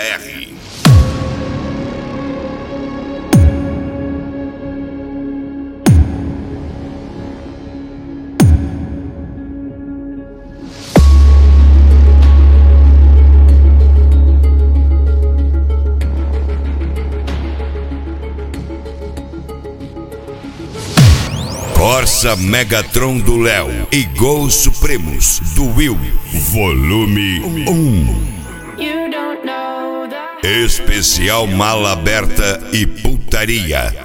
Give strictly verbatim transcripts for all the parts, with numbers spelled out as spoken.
R. Corsa Megatron do Léo e Gols Supremos do Will, volume um. Especial Mala Aberta e Putaria.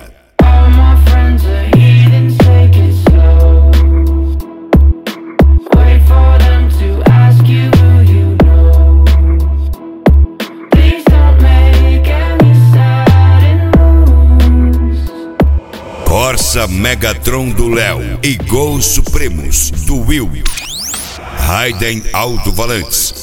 Corsa Megatron do Léo e Gols Supremos do Will, Raiden Alto-Valantes.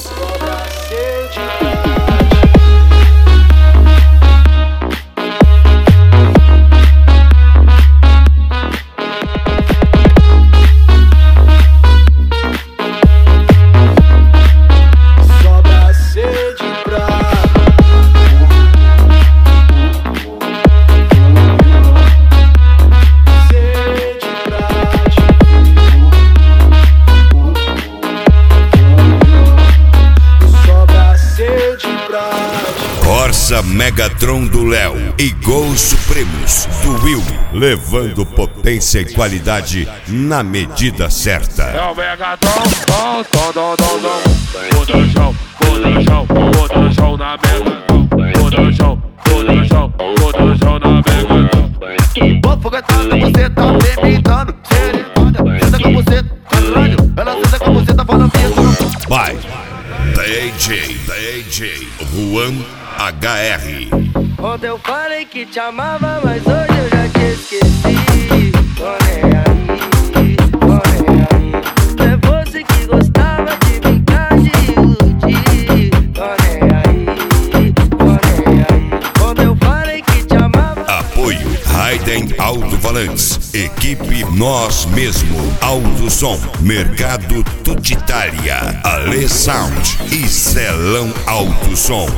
Corsa Megatron do Léo e Gols Supremos do Will, levando potência e qualidade na medida certa. É o Megatron, tom, tom, tom, tom, tom. Bota no chão, bota no chão, bota no chão na mega. Bota no chão, bota no chão, bota no chão na mega. Vou foguetando, você tá me imitando. Senta com você, caralho. Ela senta com você, tá falando isso. Vai, D J, D J Juan H R. Ontem eu falei que te amava, mas hoje eu já te esqueci. Tô nem aí, tô nem aí. É você que gostava de brincar de iludir. Tô nem aí, tô nem aí. Ontem eu falei que te amava. Apoio Raiden Alto-Valantes, equipe Nós Mesmo, Alto Som, Mercado Tutitalia, Ale Sound e Celão Alto Som.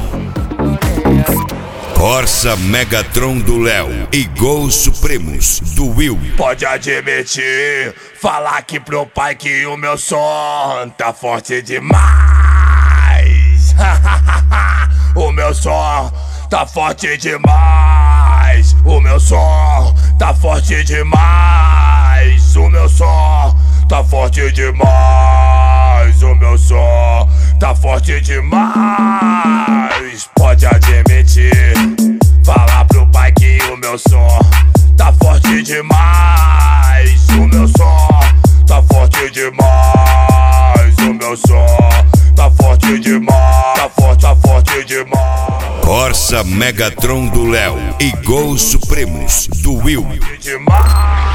Corsa Megatron do Léo e Gols Supremos do Will. Pode admitir, falar aqui pro pai que o meu som tá forte demais. O meu som tá forte demais. O meu som tá forte demais. O meu som tá forte demais. O meu som tá forte demais. Pode admitir, falar pro pai que o meu som tá forte demais. O meu som tá forte demais. O meu som tá forte demais. Tá forte, tá forte demais. Corsa Megatron do Léo e Gols Supremos do Will. Demais.